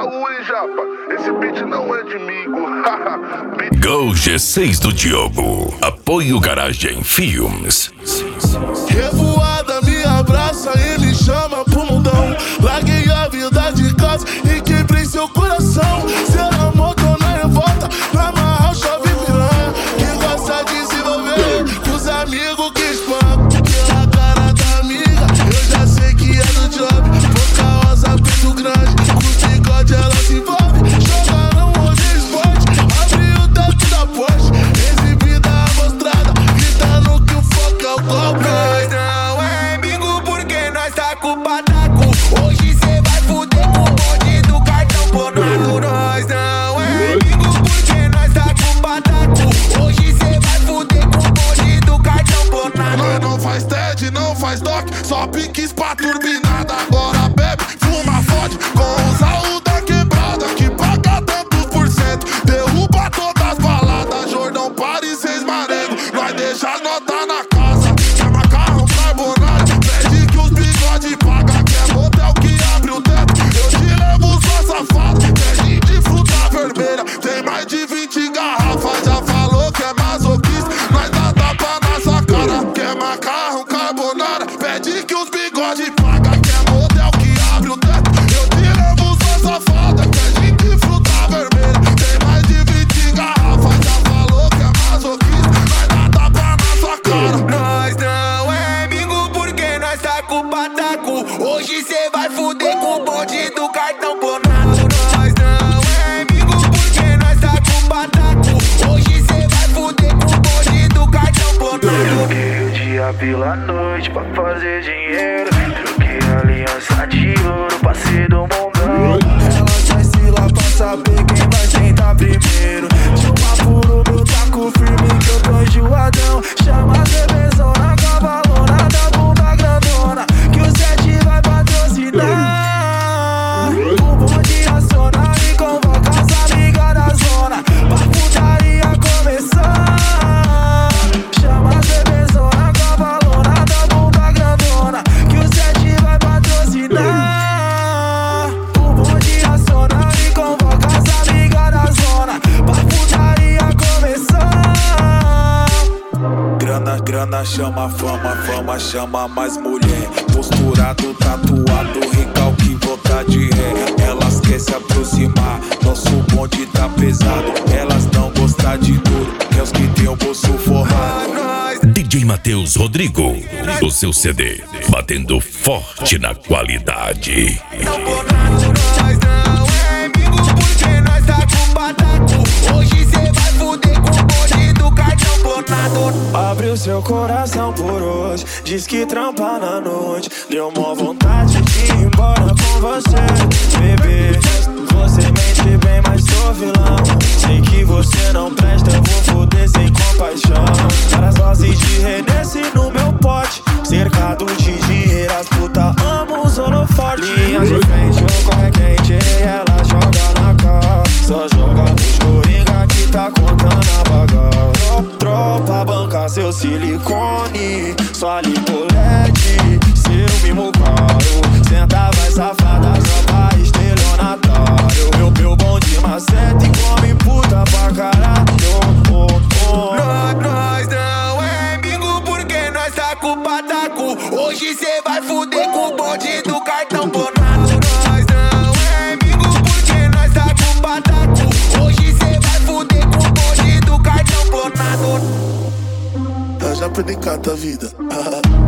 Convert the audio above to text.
Ui, japa, esse beat não é de migo. Go G6 do Diogo. Apoio Garagem Filmes. Revoada me abraça e me chama pro mundão. Larguei a vida de casa e quebrei seu coração. Ser amor, tô na revolta, na marra, chove piranha. Que gosta de se envolver com os amigos que espancam. Pela cara da amiga, eu já sei que é do job. Boca rosa, peito grande, com o bigode ela se envolve. Joga no modo esporte, abre o teto da Porsche. Exibida amostrada, gritando que o foco é o golpe. Nós não é bingo porque nós tá com pataco. Hoje cê vai fuder com o bonde do cartão bonado. Nós não é bingo porque nós tá com pataco. Hoje cê vai fuder com o bonde do cartão bonado. Nós não faz TED, não faz DOC, só piques pra turbinada. Agora bebe, fuma, fode com os AU da quebrada, que paga tantos por cento, derruba todas as baladas. Jordão, Paris, seis Marengo, nós deixa as notas na casa. Quer macarrão, carbonara, pede que os bigode paga. Quer motel que abre o teto, eu te levo só safado. Pede de fruta vermelha, tem mais de 20 garrafas. Já falou que é masoquista, nós dá tapa na sua cara. Quer macarrão, carbonara, pede que os bigode paga. Quer motel que abre o teto, eu te levo só safada. Pede de fruta vermelha, tem mais de 20 garrafas. Já falou que é masoquista, nós dá tapa na sua cara. Nós não é bingo porque nós tá com pataco. Hoje cê vai fuder com o bonde do cartão bonado. Nós não é bingo porque nós tá com pataco. Hoje cê vai fuder com o bonde do cartão bonado. Troquei o dia pela noite pra fazer dinheiro. Troquei a aliança de ouro pra ser do mundão. Ela vai se lá pra saber quem vai sentar primeiro. De uma puro, meu taco firme que eu tô enjoadão. Chama a cervezona, cavalona da bunda grandona, que o set vai patrocinar. O bonde aciona e convoca as amigas da zona pra putaria começar. Chama a cervezona, cavalona da bunda grandona, que o set vai patrocinar. O bonde aciona e convoca as amigas da zona pra putaria começar. Grana chama fama, fama chama mais mulher. Posturado, tatuado, recalque, vontade ré. Elas querem se aproximar, nosso bonde tá pesado. Elas não gostam de duro, quer os que tem o bolso forrado. DJ Matheus Rodrigo. O seu CD, batendo forte na qualidade. Nós não é bingo porque nós tá com pataco. Hoje cê vai fuder com o bonde do cartão bonado. Abre o seu coração por hoje, diz que trampa na noite. Deu mó vontade de ir embora com você, bebê. Você mente bem, mas sou vilão. Sei que você não presta, eu vou foder sem compaixão. Várias doses de Renesse no meu pote, cercado de dinheiro, as puta amam os holofotes. Linhas de frente, o corre quente, ela joga na cara. Só joga nos coringa que tá contando a bagagem. Tropa banca seu silicone, sua lipolete, seu mimo caro. Senta vai safada, só pra estelionatário. Meu bonde maceta e come puta pra caralho. Nós não é bingo porque nós tá com pataco. Hoje cê vai fuder com o bonde do cartão bonado. Nós não é bingo porque nós tá com pataco. Hoje cê vai fuder com o bonde do cartão bonado. Eu já perdi cada vida.